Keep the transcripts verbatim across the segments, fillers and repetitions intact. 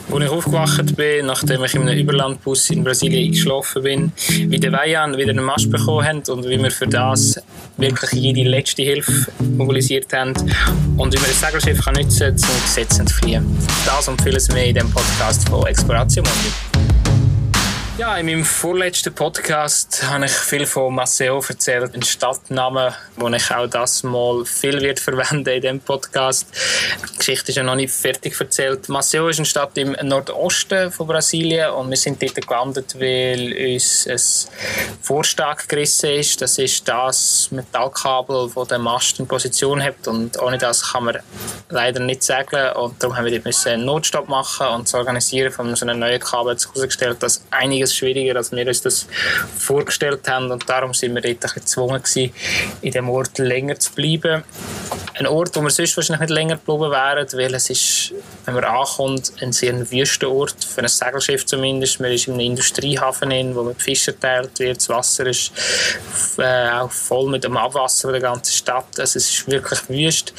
Als ich aufgewacht bin, nachdem ich in einem Überlandbus in Brasilien eingeschlafen bin, wie die Weihan wieder einen Mast bekommen haben und wie wir für das wirklich jede letzte Hilfe mobilisiert haben und wie man ein Segelschiff kann nutzen zum Gesetzen zu fliehen. Das und vieles mehr in diesem Podcast von Exploratio Mundi. Ja, in meinem vorletzten Podcast habe ich viel von Maceió erzählt, einen Stadtnamen, den ich auch das Mal viel wird verwenden in diesem Podcast. Die Geschichte ist ja noch nicht fertig erzählt. Maceió ist eine Stadt im Nordosten von Brasilien und wir sind dort gelandet, weil uns ein Vorstag gerissen ist. Das ist das Metallkabel, das den Mast in Position hat und ohne das kann man leider nicht segeln und darum haben wir dort einen Notstopp machen und das Organisieren von so einem neuen Kabel hat herausgestellt, dass einige schwieriger, als wir uns das vorgestellt haben und darum sind wir dort ein bisschen gezwungen gewesen, in diesem Ort länger zu bleiben. Ein Ort, wo wir sonst wahrscheinlich nicht länger geblieben wären, weil es ist, wenn man ankommt, ein sehr wüster Ort, für ein Segelschiff zumindest. Man ist in einem Industriehafen, in, wo mit Fischen geteilt wird. Das Wasser ist äh, auch voll mit dem Abwasser der ganzen Stadt. Also es ist wirklich wüst.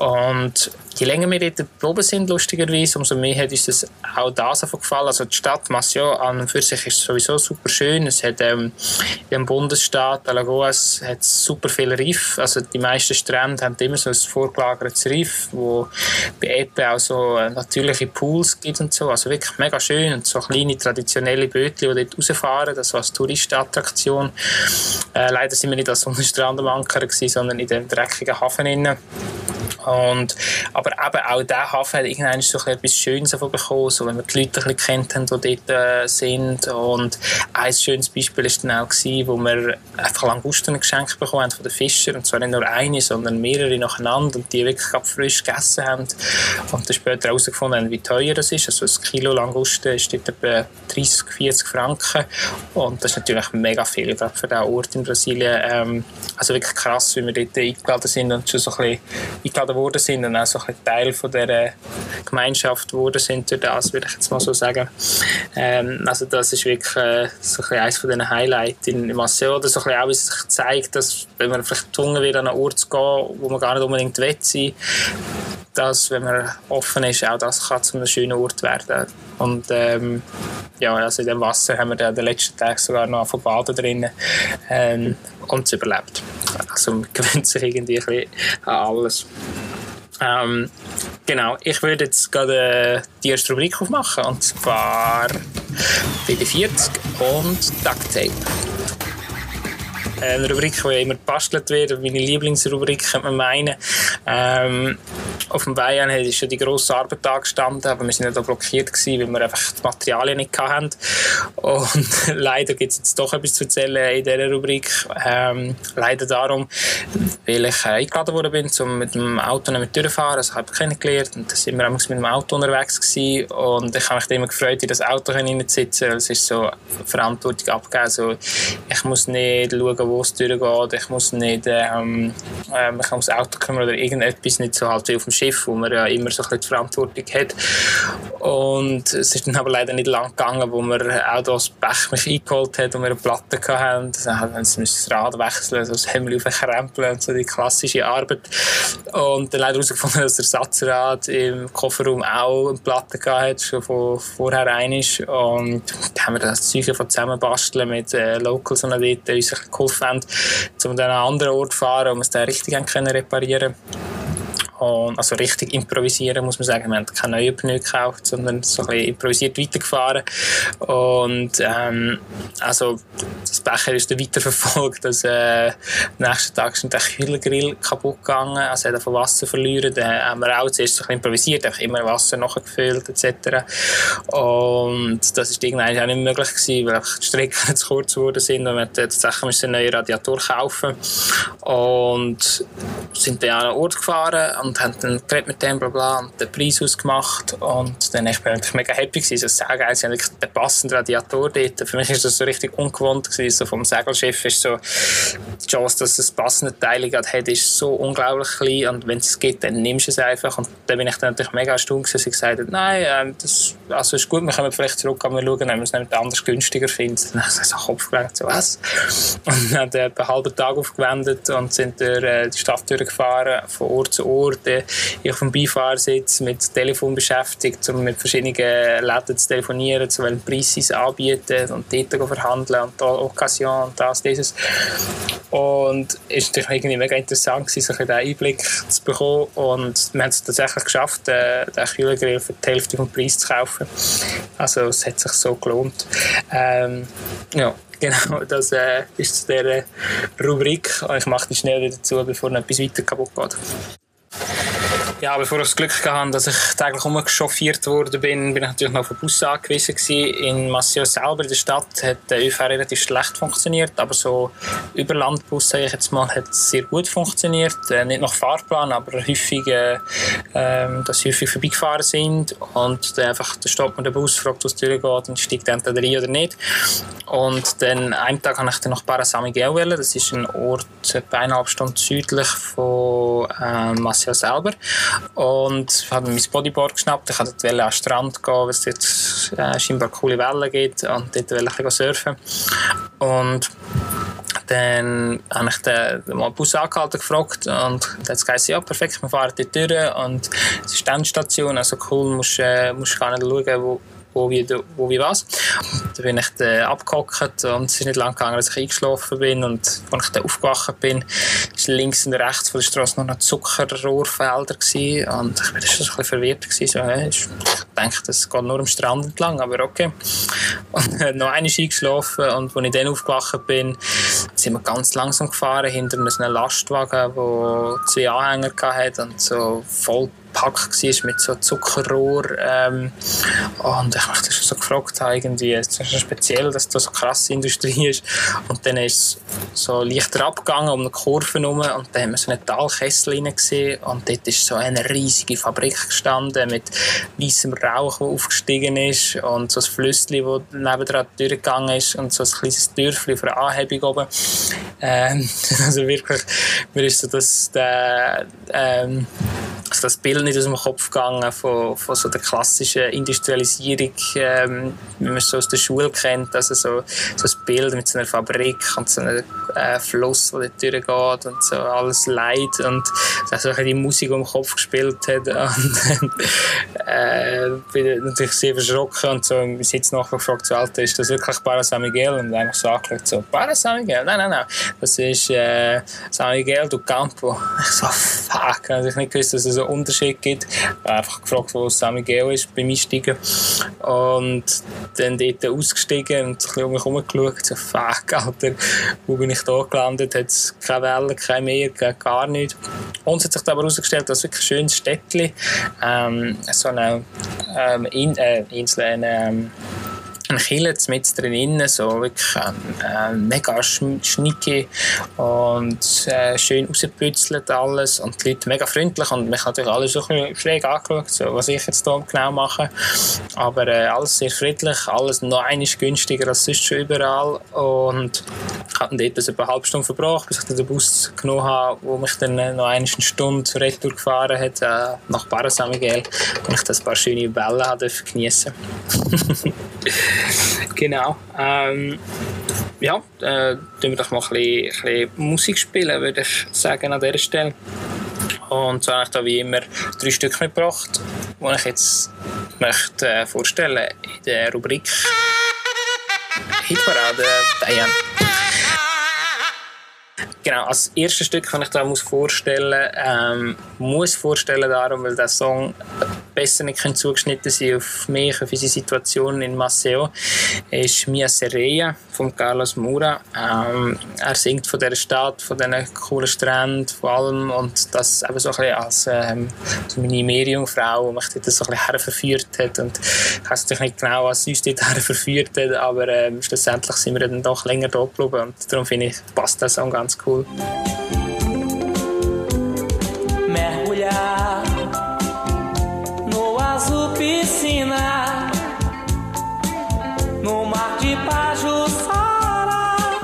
Und je länger wir dort geblieben sind, lustigerweise, umso mehr hat uns das auch das gefallen. Also die Stadt Maceió an und für sich ist sowieso super schön. Es hat ähm, im Bundesstaat Alagoas hat super viele Riffe. Also die meisten Strände haben immer so ein vorgelagertes Riff, wo bei Ebbe auch so natürliche Pools gibt und so. Also wirklich mega schön und so kleine traditionelle Bötchen, die dort rausfahren, das war als Touristenattraktion. Äh, leider sind wir nicht als Strand am Anker gewesen, sondern in dem dreckigen Hafen innen. Und, aber eben auch dieser Hafen hat irgendwann so etwas Schönes davon bekommen, so, wenn wir die Leute ein bisschen kennt haben, die dort äh, sind. Und ein schönes Beispiel war dann auch, gewesen, wo wir einfach Langusten geschenkt bekommen haben von den Fischern. Und zwar nicht nur eine, sondern mehrere nacheinander und die wirklich gerade frisch gegessen haben. Und dann später herausgefunden haben, wie teuer das ist. Also ein Kilo Langusten ist dort etwa dreißig, vierzig Franken. Und das ist natürlich mega viel, gerade für diesen Ort in Brasilien. Ähm, also wirklich krass, wie wir dort eingeladen sind und schon so ein bisschen eingeladen worden sind und auch so ein Teil von dieser Gemeinschaft geworden sind durch das, würde ich jetzt mal so sagen. Ähm, also das ist wirklich äh, so ein eines von diesen Highlights in Maceió, oder so ein auch, wie es sich zeigt, dass wenn man vielleicht gezwungen wird, an einen Ort zu gehen, wo man gar nicht unbedingt will sein, dass, wenn man offen ist, auch das kann zu einem schönen Ort werden. Und ähm, ja, also in dem Wasser haben wir dann den letzten Tag sogar noch von Baden drinnen ähm, und es überlebt. Also man gewöhnt sich irgendwie ein bisschen an alles. Ähm, genau, ich würde jetzt gerade äh, die erste Rubrik aufmachen, und zwar B D vierzig und Duct Tape. Eine Rubrik, die ja immer gebastelt wird, meine Lieblingsrubrik, könnte man meinen. Ähm, auf dem Weihan ist schon die grosse Arbeit angestanden, aber wir waren da blockiert gewesen, weil wir einfach die Materialien nicht hatten. Und leider gibt es jetzt doch etwas zu erzählen in dieser Rubrik. Ähm, leider darum, weil ich äh, eingeladen worden bin, um mit dem Auto nicht durchzufahren. Das habe ich kennengelernt und da sind wir mit dem Auto unterwegs gewesen. Und ich habe mich immer gefreut, in das Auto hineinzusitzen, weil es ist so Verantwortung abgegeben. Also, ich muss nicht schauen, wo es durchgeht. Ich muss nicht ähm, äh, mich ums Auto kümmern oder irgendetwas, nicht so halt wie auf dem Schiff, wo man ja immer so ein bisschen die Verantwortung hat. Und es ist dann aber leider nicht lang gegangen, wo man auch das Pech mich eingeholt hat und wir eine Platte hatten. Dann haben wir das Rad wechseln, so das Hemmel aufkrempeln und so die klassische Arbeit. Und dann leider herausgefunden, dass der Satzrad im Kofferraum auch eine Platte hatte, schon von vorher einig. Und dann haben wir das Zeug von zusammenbasteln mit äh, Locals, die dort uns geholfen haben, um dann an einen anderen Ort zu fahren, um es dann richtig können reparieren. Und also richtig improvisieren, muss man sagen. Wir haben keine neuen Pneu gekauft, sondern so ein bisschen improvisiert weitergefahren. Und ähm, also das Becher ist dann weiterverfolgt. Also, äh, am nächsten Tag ist der Kühlgrill kaputt gegangen, also hat von Wasser verloren. Dann haben wir auch zuerst so ein bisschen improvisiert, einfach immer Wasser nachgefüllt et cetera. Und das ist irgendwann auch nicht möglich gewesen, weil die Strecken zu kurz geworden sind und wir tatsächlich einen neuen Radiator kaufen. Und sind dann an einen Ort gefahren und haben dann geredet mit dem, bla bla, und den Preis ausgemacht. Und dann war ich mega happy gewesen, so sagen, sie haben wirklich den passenden Radiator dort. Für mich war das so richtig ungewohnt, gewesen, so vom Segelschiff ist so, die Chance, dass es passende Teile hat, ist so unglaublich klein und wenn es geht, dann nimmst du es einfach und dann bin ich dann natürlich mega erstaunt, dass sie gesagt hat, nein, ähm, das also ist gut, wir können vielleicht zurück, aber wir schauen, ob wir es nicht anders günstiger finden. Dann habe ich so Kopf gelegt, so was? Und dann haben wir einen halben Tag aufgewendet und sind durch äh, die Stadt durchgefahren, von Ort zu Ort. Ich auf dem Beifahrersitz mit Telefon beschäftigt, um mit verschiedenen Läden zu telefonieren, zu welchen Preis sie es anbieten und dort verhandeln und da Occasion und das, dieses. Und es war irgendwie mega interessant, so einen Einblick zu bekommen und wir haben es tatsächlich geschafft, äh, den Kühlergrill für die Hälfte vom Preis zu kaufen. Also es hat sich so gelohnt. Ähm, ja, genau, das äh, ist zu dieser Rubrik. Ich mache die schnell wieder zu, bevor noch etwas weiter kaputt geht. Ja, bevor ich das Glück hatte, dass ich täglich umgechauffiert worden bin, bin ich natürlich noch auf den Bus angewiesen gewesen. In Maceió selber, in der Stadt, hat der ÖV relativ schlecht funktioniert, aber so Überlandbus, sage ich jetzt mal, hat sehr gut funktioniert. Äh, nicht nach Fahrplan, aber häufig, äh, äh, dass sie häufig vorbeigefahren sind und dann einfach, da stoppt man den Bus, fragt, wo es durchgeht und steigt entweder rein oder nicht. Und dann, einen Tag habe ich dann nach Barra São Miguel wählen. Das ist ein Ort etwa eineinhalb Stunden südlich von äh, Maceió selber. Und ich habe mein Bodyboard geschnappt. Ich wollte dort an den Strand gehen, weil es dort äh, scheinbar coole Wellen gibt. Und dort wollte ich surfen. Und dann habe ich den, den mal Bus angehalten, gefragt und dann hat es gesagt, ja perfekt, wir fahren dort durch und es ist die Endstation, also cool, musst, äh, musst gar nicht schauen, wo Wo wie, wo wie was. Dann bin ich dann abgehockt und es ist nicht lange gegangen, dass ich eingeschlafen bin. Und als ich dann aufgewacht bin, war links und rechts von der Straße noch Zuckerrohrfelder gewesen. Und ich war schon ein bisschen verwirrt gewesen. So, hey, ich dachte, das geht nur am Strand entlang, aber okay. Und äh, noch einmal eingeschlafen und als ich dann aufgewacht bin, sind wir ganz langsam gefahren hinter einem Lastwagen, der zwei Anhänger hatte und so voll gepackt war mit so Zuckerrohr. Ähm, und ich habe mich schon so gefragt, irgendwie, es ist speziell, dass das so krasse Industrie ist. Und dann ist es so leichter abgegangen um eine Kurve herum und dann haben wir so einen Talkessel rein gesehen und dort ist so eine riesige Fabrik gestanden mit weißem Rauch, der aufgestiegen ist und so ein Flüsschen, das nebendran durchgegangen ist und so ein kleines Dörfchen für eine Anhebung oben. Ähm, also wirklich, mir ist so das, der, ähm, also das Bild nicht aus dem Kopf gegangen von, von so der klassischen Industrialisierung, ähm, wie man es so aus der Schule kennt. Also so, so ein Bild mit so einer Fabrik und so einem äh, Fluss, der dort durchgeht und so alles Leid und also die Musik, die im Kopf gespielt hat. Und äh, bin natürlich sehr verschrocken und so. Wir sind jetzt nachher gefragt, so, Alter, ist das wirklich Barra São Miguel? Und einfach so angeschaut, so, Barra São Miguel? Nein, nein, nein. Das ist äh, São Miguel do Campo. Ich so, fuck. Also ich nicht gewusst, dass es so einen Unterschied gibt. Ich habe einfach gefragt, wo São Miguel ist beim Einsteigen. Und dann dort ausgestiegen und ein bisschen um mich herumgeschaut. So, fuck, Alter, wo bin ich da gelandet? Hat es keine Wellen, kein Meer, gar nichts. Und es hat sich aber herausgestellt, dass es wirklich ein schönes Städtchen, ähm, so eine ähm, In, äh, Insel, eine, ähm, ein Kille mit drin, so wirklich äh, mega schnicki und äh, schön rausgepützelt alles und die Leute mega freundlich und mich natürlich alle so ein bisschen schräg angeschaut, so, was ich jetzt hier genau mache. Aber äh, alles sehr friedlich, alles noch einmal günstiger als sonst schon überall und ich habe dort also eine halbe Stunde verbracht, bis ich den Bus genommen habe, wo mich dann noch eine Stunde retour gefahren hat, äh, nach Barra São Miguel, und ich das ein paar schöne Wellen geniessen durfte. Genau. Ähm, ja, äh, tun wir doch mal ein bisschen, ein bisschen Musik spielen, würde ich sagen, an dieser Stelle. Und so habe ich da wie immer drei Stück mitgebracht, die ich jetzt möchte äh, vorstellen in der Rubrik Hitparade Diane. Genau, als erstes Stück, das ich da muss vorstellen ähm, muss vorstellen darum, weil der Song besser nicht zugeschnitten sein auf mich, auf unsere Situation in Maceió, ist Mia Sereia von Carlos Moura. Ähm, er singt von dieser Stadt, von diesen coolen Stränden, von allem und das eben so ein bisschen als ähm, so meine Meerjungfrau, die mich dort so ein bisschen herverführt hat und ich weiß natürlich nicht genau, was uns dort herverführt hat, aber ähm, schlussendlich sind wir dann doch länger da geblieben und darum finde ich, passt der Song ganz cool. Mergulhar no azul piscina, no mar de Pajuçara,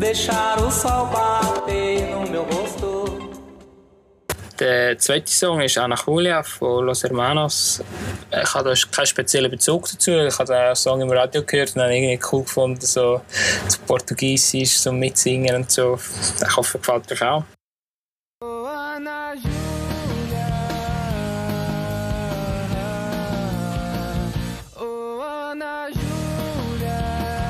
deixar o sol bater no meu rosto. Der zweite Song ist Ana Julia von Los Hermanos. Ich habe da keinen speziellen Bezug dazu. Ich habe den Song im Radio gehört und habe irgendwie cool gefunden, so, so Portugiesisch, so mitsingen und so. Ich hoffe, gefällt euch auch. Oh, Ana Julia. Oh, Ana Julia.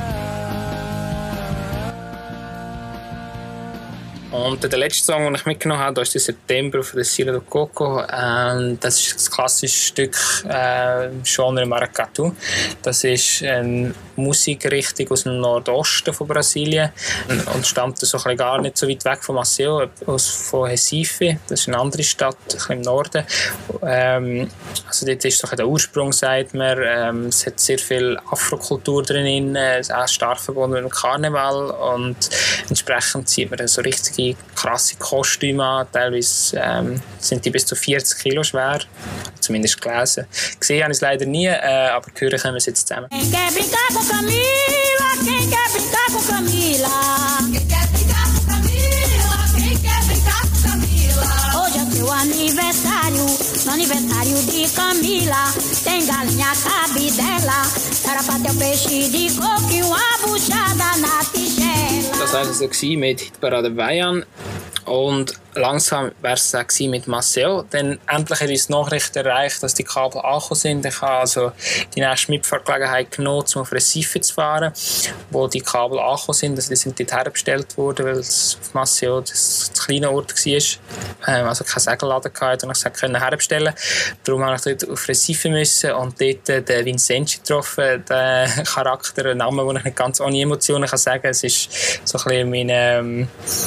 Und der letzte Song, den ich mitgenommen habe, das ist der September von der Sila do Coco. Ähm, das ist das klassische Stück äh, Genre Maracatu. Das ist eine Musikrichtung aus dem Nordosten von Brasilien und stammt so ein bisschen gar nicht so weit weg von Maceió, aus, von Recife. Das ist eine andere Stadt, ein bisschen im Norden. Ähm, also dort ist so der Ursprung, sagt man. Ähm, es hat sehr viel Afrokultur drin, es ist auch stark verbunden mit dem Karneval und entsprechend sieht man so richtige krasse Kostüme an. Teilweise ähm, sind die bis zu vierzig Kilo schwer, zumindest gelesen. Gesehen habe ich es leider nie, äh, aber hören können wir es jetzt zusammen. Quem quer brincar com Camila? Quem quer brincar com Camila? Quem quer brincar com Camila? Quem quer brincar com Camila? Hoje é seu aniversário, no aniversário de Camila. Tem galinha cabidela, era pra ter o peixe de coco e uma buchada na tigela. Das war also mit Hitparade Bayern. Und langsam wäre es auch mit Maceió. Dann endlich hat uns die Nachricht erreicht, dass die Kabel angekommen sind. Ich habe also die nächste Mitfahrgelegenheit genommen, um auf Recife zu fahren, wo die Kabel angekommen sind. Also die sind dort herbestellt worden, weil es auf Maceió das kleine Ort war. Ähm, also kein Segelladen hatte und ich konnte herbestellen. Darum musste ich dort auf Recife müssen und dort den Vincenzi getroffen, den Charakter, einen Namen, den ich nicht ganz ohne Emotionen kann sagen kann. Es ist so ein bisschen mein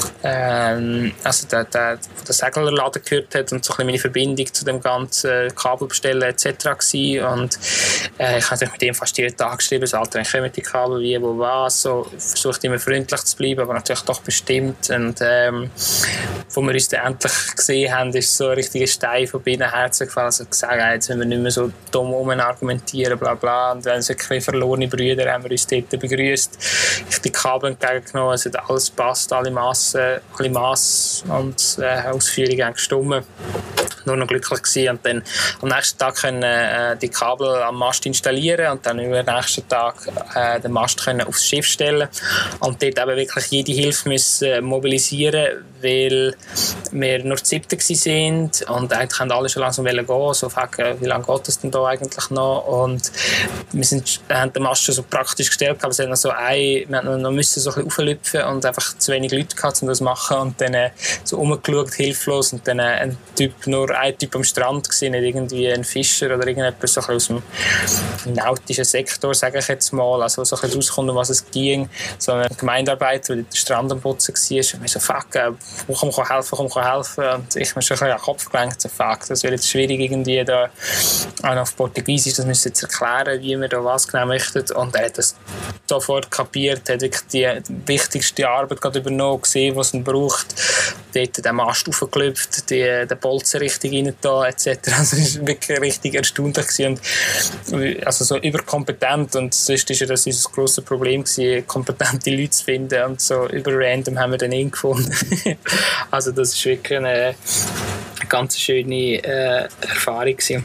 ähm, also der, der, der, der Seglerladen gehört hat und so ein bisschen meine Verbindung zu dem ganzen Kabelbestellen et cetera gewesen. Und äh, ich habe mit ihm fast jeden Tag geschrieben, so, Alter, ich komme mit die Kabel, wie, wo, was. So, versucht immer freundlich zu bleiben, aber natürlich doch bestimmt. Und ähm, wo wir uns dann endlich gesehen haben, ist so ein richtiger Stein von beiden Herzen gefallen. Also gesagt, jetzt wenn wir nicht mehr so dumm herum argumentieren, bla bla. Und wenn es wirklich verlorene Brüder haben wir uns dort begrüßt. Ich habe die Kabel entgegengenommen, es hat alles passt, alle Massen, alle Massen und äh, Ausführungen haben gestimmt. Nur noch glücklich gewesen. Und dann am nächsten Tag können äh, die Kabel am Mast installieren und dann über den nächsten Tag äh, den Mast können aufs Schiff stellen und dort eben wirklich jede Hilfe müssen mobilisieren, weil wir nur siebte sind und eigentlich haben alle schon langsam gehen, so fragen, wie lange geht es denn da eigentlich noch, und wir sind, haben den Mast schon so praktisch gestellt, aber es hat noch so ein, wir haben noch müssen so ein bisschen auflüpfen und einfach zu wenig Leute gehabt, um das zu machen, und dann äh, so umgeschaut, hilflos, und dann äh, ein Typ, nur ein Typ am Strand gesehen, nicht irgendwie ein Fischer oder irgendjemand so aus dem nautischen Sektor, sage ich jetzt mal, also so ein bisschen rauskommt, um was es ging, so ein Gemeindearbeiter, der den Strand am Putzen war, und wir so, fuck, äh, komm, komm helfen, komm, komm helfen, und ich mir schon ein bisschen an den Kopf gelenkt, so, fuck, das wäre jetzt schwierig irgendwie da, auch auf Portugiesisch, das müsst ihr jetzt erklären, wie wir da was genau möchten, und er hat das sofort kapiert, hat wirklich die wichtigste Arbeit gerade übernommen, gesehen, was es braucht, dort den Mast aufgeklüpft, die, den Bolzen richtig rein da, et cetera. Also es war wirklich richtig erstaunlich gewesen. Und, also so überkompetent, und sonst war ja das unser grosses Problem gewesen, kompetente Leute zu finden, und so über random haben wir dann ihn gefunden. Also das war wirklich eine, eine ganz schöne äh, Erfahrung gewesen.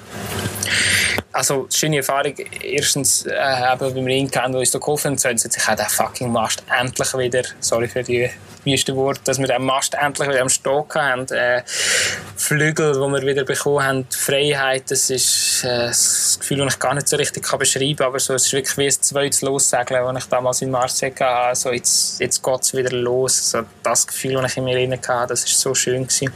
Also, schöne Erfahrung. Erstens, äh, eben, wie wir ihn kennen, der uns da geholfen hat, sollen sie sich auch den fucking Mast endlich wieder, sorry für die wüsten Worte, dass wir den Mast endlich wieder am Stock haben. Äh, Flügel, die wir wieder bekommen haben, die Freiheit, das ist äh, das Gefühl, das ich gar nicht so richtig kann beschreiben kann, aber so, es ist wirklich wie ein zweites Lossegeln, das ich damals in Marseille hatte. Also, jetzt jetzt geht es wieder los. Also, das Gefühl, das ich in mir drin hatte, das war so schön gewesen.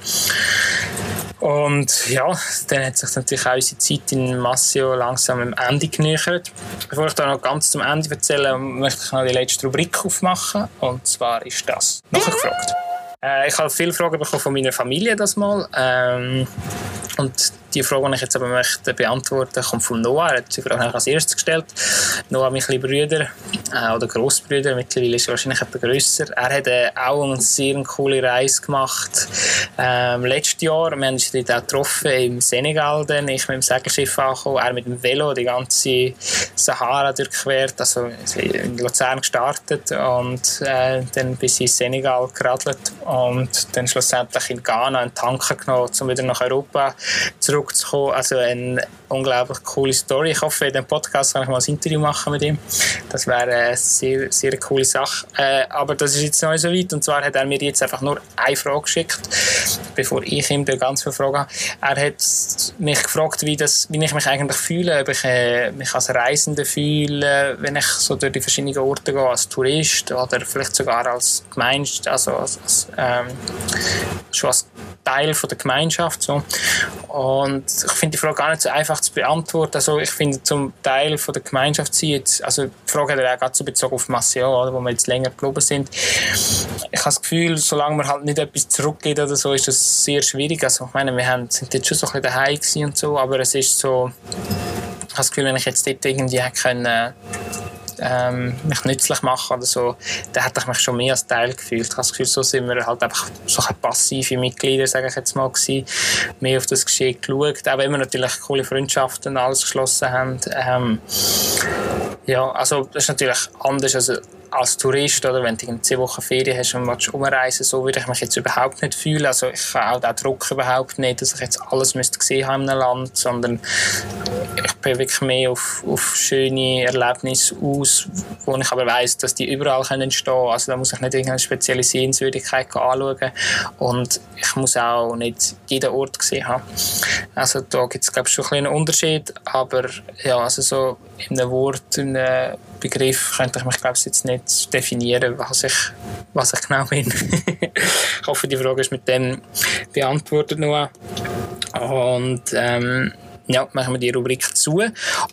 Und ja, dann hat sich natürlich auch unsere Zeit in Maceió langsam am Ende genähert. Bevor ich da noch ganz zum Ende erzähle, möchte ich noch die letzte Rubrik aufmachen. Und zwar ist das «Nachgefragt». Äh, ich habe viele Fragen bekommen von meiner Familie das mal. Ähm, und die Frage, die ich jetzt aber möchte beantworten, kommt von Noah. Er hat die Frage als erstes gestellt. Noah, mein kleiner Bruder, äh, oder Grossbrüder, mittlerweile ist er wahrscheinlich etwas grösser. Er hat äh, auch eine sehr coole Reise gemacht. Ähm, letztes Jahr, wir haben uns dort auch getroffen im Senegal, dann, ich mit dem Segelschiff angekommen, er mit dem Velo die ganze Sahara durchquert, also in Luzern gestartet und äh, dann bis in Senegal geradelt und dann schlussendlich in Ghana einen Tanker genommen, um wieder nach Europa zurückzukommen. Also eine unglaublich coole Story. Ich hoffe, in diesem Podcast kann ich mal ein Interview machen mit ihm. Das wäre eine sehr, sehr coole Sache. Äh, aber das ist jetzt noch nicht so weit. Und zwar hat er mir jetzt einfach nur eine Frage geschickt, bevor ich ihm die ganz viele Fragen habe. Er hat mich gefragt, wie, das, wie ich mich eigentlich fühle, ob ich äh, mich als Reisende fühle, wenn ich so durch die verschiedenen Orte gehe, als Tourist oder vielleicht sogar als Gemeinschaft, also als, als, ähm, schon als Teil von der Gemeinschaft. So. Und ich finde die Frage gar nicht so einfach zu beantworten. Also ich finde, zum Teil von der Gemeinschaft sein, jetzt, also die Frage hat er auch gerade so bezogen auf Maceió, wo wir jetzt länger geblieben sind. Ich habe das Gefühl, solange man halt nicht etwas zurückgeht oder so, ist das sehr schwierig. Also ich meine, wir haben, sind jetzt schon so ein bisschen daheim gewesen und so, aber es ist so, ich habe das Gefühl, wenn ich jetzt dort irgendwie hätte können, ähm, mich nützlich machen oder so, dann hätte ich mich schon mehr als Teil gefühlt. Ich habe das Gefühl, so sind wir halt einfach so passive Mitglieder, sage ich jetzt mal, gewesen, mehr auf das Geschehen geschaut, auch wenn wir natürlich coole Freundschaften und alles geschlossen haben. Ähm, ja, also das ist natürlich anders als als Tourist, oder wenn du zehn Wochen Ferien hast und willst umreisen, so würde ich mich jetzt überhaupt nicht fühlen. Also ich habe auch den Druck überhaupt nicht, dass ich jetzt alles müsste gesehen haben in einem Land, sondern ich bin wirklich mehr auf, auf schöne Erlebnisse aus, wo ich aber weiss, dass die überall entstehen können. Also da muss ich nicht irgendeine spezielle Sehenswürdigkeit anschauen und ich muss auch nicht jeden Ort gesehen haben. Also da gibt es, glaube ich, schon einen kleinen Unterschied, aber ja, also so in einem Wort, in einem Begriff könnte ich mich, glaube ich, jetzt nicht definieren, was ich, was ich genau bin. Ich hoffe, die Frage ist mit dem beantwortet noch. Und ähm, ja, machen wir die Rubrik zu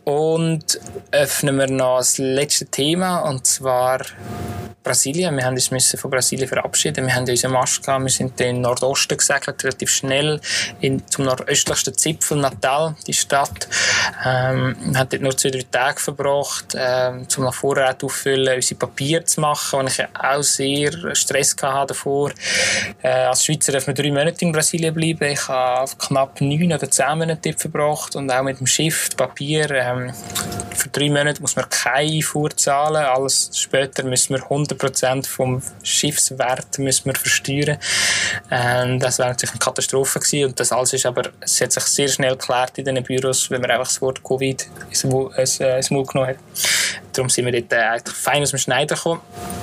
und öffnen wir noch das letzte Thema, und zwar Brasilien. Wir mussten uns von Brasilien verabschieden. Wir haben unseren Mast gehabt. Wir sind in den Nordosten gesegelt, relativ schnell in, zum nordöstlichsten Zipfel, Natal, die Stadt. Ähm, wir haben dort nur zwei, drei Tage verbracht, ähm, um nach Vorrat auffüllen, unsere Papiere zu machen, und ich auch sehr Stress hatte davor. Äh, als Schweizer darf man drei Monate in Brasilien bleiben. Ich habe knapp neun oder zehn Monate dort verbracht und auch mit dem Schiff, Papier. Ähm, für drei Monate muss man keine Einfuhr zahlen. Alles später müssen wir hundert Prozent vom Schiffswert müssen wir versteuern. Ähm, das wäre natürlich eine Katastrophe gewesen. Und das alles ist aber, es hat sich sehr schnell geklärt in den Büros, wenn man einfach das Wort Covid ins Maul genommen hat. Darum sind wir dort eigentlich fein aus dem Schneider gekommen.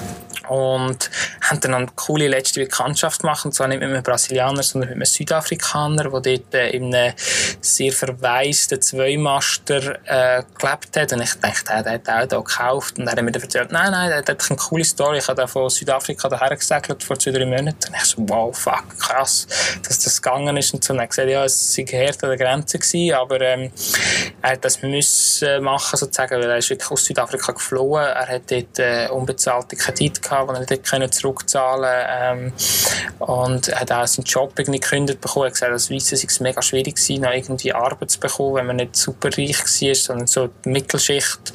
Und haben dann eine coole letzte Bekanntschaft gemacht, und zwar nicht mit einem Brasilianer, sondern mit einem Südafrikaner, der dort äh, in einem sehr verwaisten Zweimaster äh, gelebt hat. Und ich dachte, der hat auch hier gekauft. Und er hat mir erzählt, nein, nein, der hat eine coole Story. Ich habe da von Südafrika daher gesegelt vor zwei, drei Monaten. Und ich so, wow, fuck, krass, dass das gegangen ist. Und so. Und er hat gesagt, ja, es war hart an der Grenze gewesen, aber ähm, er hat das müssen machen, sozusagen, weil er ist wirklich aus Südafrika geflohen. Er hat dort äh, unbezahlte Kredite gehabt, die er nicht zurückzahlen konnte. Ähm, und er hat auch seinen Job irgendwie gekündigt bekommen. Er hat gesagt, als Weisse sei es mega schwierig gewesen, noch irgendwie Arbeit zu bekommen, wenn man nicht super reich war, sondern so die Mittelschicht.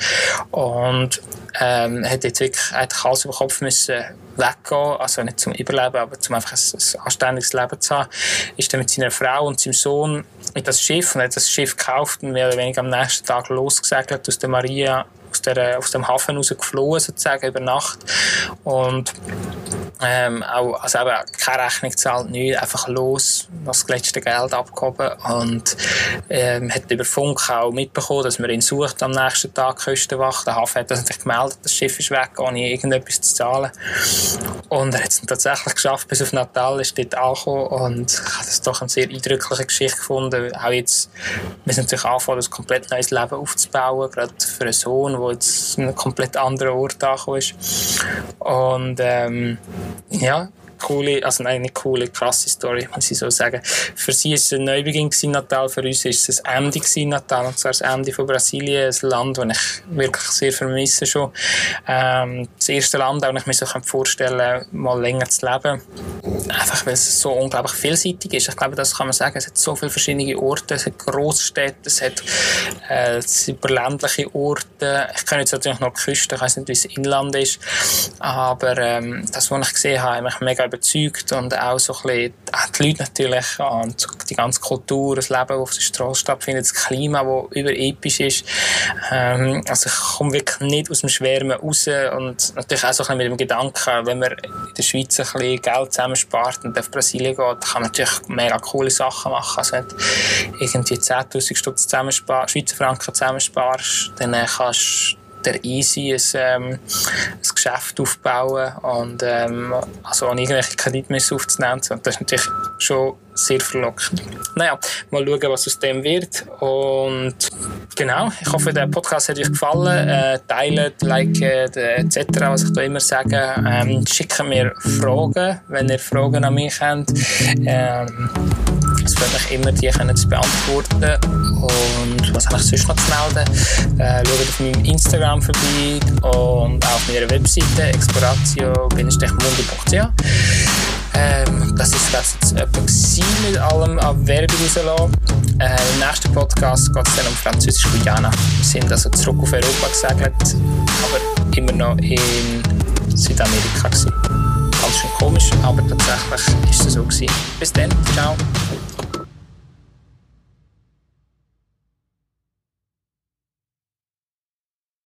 Und ähm, er hat jetzt wirklich Hals über Kopf müssen weggehen, also nicht zum Überleben, aber zum einfach ein, ein anständiges Leben zu haben. Ist dann mit seiner Frau und seinem Sohn in das Schiff, und er hat das Schiff gekauft und mehr oder weniger am nächsten Tag losgesegelt aus der Maria, aus, der, aus dem Hafen rausgeflohen, sozusagen, über Nacht. Und ähm, auch, also eben keine Rechnung gezahlt, nichts, einfach los, das letzte Geld abgehoben, und ähm, hat über Funk auch mitbekommen, dass man ihn sucht am nächsten Tag, Küstenwache. Der Hafen hat das natürlich gemeldet, das Schiff ist weg, ohne irgendetwas zu zahlen. Und er hat es tatsächlich geschafft, bis auf Natal ist dort angekommen, und ich habe das doch eine sehr eindrückliche Geschichte gefunden. Auch jetzt müssen wir natürlich anfangen, ein komplett neues Leben aufzubauen, gerade für einen Sohn, der jetzt an einem komplett anderen Ort angekommen ist. Und ähm, ja, coole, also nein, nicht coole, krasse Story, muss ich so sagen. Für sie war es ein Neubeginn in Natal, für uns war es ein Ende in Natal, und zwar das Ende von Brasilien, ein Land, das ich wirklich sehr vermisse schon. Ähm, das erste Land, das ich mir so vorstellen kann, mal länger zu leben. einfach weil es so unglaublich vielseitig ist. Ich glaube, das kann man sagen. Es hat so viele verschiedene Orte, es hat Großstädte, es hat äh, überländliche Orte. Ich kenne jetzt natürlich noch die Küste, ich weiss nicht, wie es Inland ist, aber ähm, das, was ich gesehen habe, hat mich mega überzeugt und auch so ein bisschen, auch die Leute natürlich und die ganze Kultur, das Leben, das auf der Straße stattfindet, das Klima, das überepisch ist. Ähm, also ich komme wirklich nicht aus dem Schwärmen raus und natürlich auch so ein bisschen mit dem Gedanken, wenn man in der Schweiz ein bisschen Geld zusammenspart und auf Brasilien geht, kann man natürlich mega coole Sachen machen. Also wenn du irgendwie zehntausend Stutz zusammenspar- Schweizer Franken zusammensparst, dann kannst du der easy ein, ähm, ein Geschäft aufbauen und ähm, also ohne irgendwelche Kredite aufzunehmen. Und das ist natürlich schon sehr verlockend. Naja, mal schauen, was aus dem wird. Und genau, ich hoffe, der Podcast hat euch gefallen. Äh, teilt, liket, äh, et cetera, was ich da immer sage. Ähm, schickt mir Fragen, wenn ihr Fragen an mich habt. Ähm, Es freut mich immer, die können zu beantworten. Und was habe ich sonst noch zu melden? Äh, schaut auf meinem Instagram vorbei und auch auf meiner Webseite exploratio Bindestrich mundi Punkt c h. Ähm, das ist das jetzt etwa mit allem an Werbung rauslassen. Äh, Im nächsten Podcast geht es dann um Französisch-Guyana. Wir sind also zurück auf Europa gesegelt, aber immer noch in Südamerika gewesen. Ganz schön komisch, aber tatsächlich ist es so gewesen. Bis dann, ciao.